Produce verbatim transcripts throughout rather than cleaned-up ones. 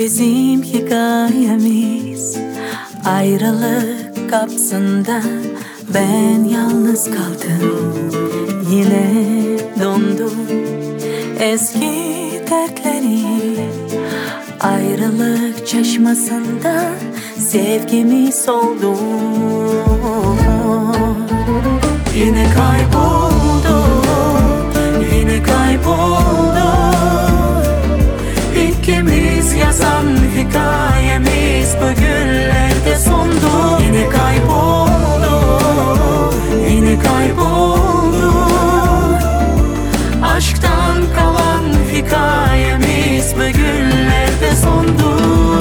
Bizim hikayemiz ayrılık kapısında. Ben yalnız kaldım, yine döndüm eski dertlerim. Ayrılık çeşmesinde sevgimiz oldu. Yine kayboldu, yine kayboldu İkimiz yazan hikayemiz bugünlerde sondu. Yine kayboldu, yine kayboldu aşktan kalan hikayemiz bugünlerde sondu.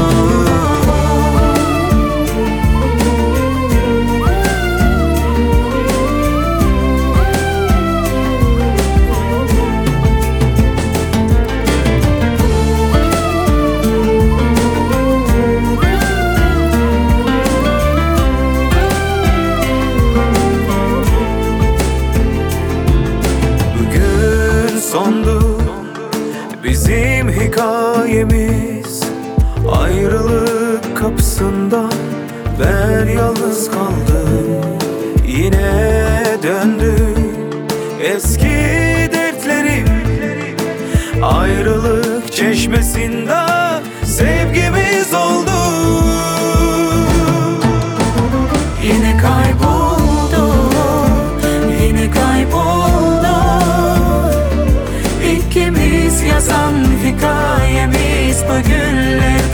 Sondu bizim hikayemiz, ayrılık kapısında ben yalnız kaldım. Yine döndü eski dertlerim, ayrılık çeşmesinde sevgimiz oldu. Yine kayboldu, yine kayboldu İkimiz yazan hikayemiz bugünlerde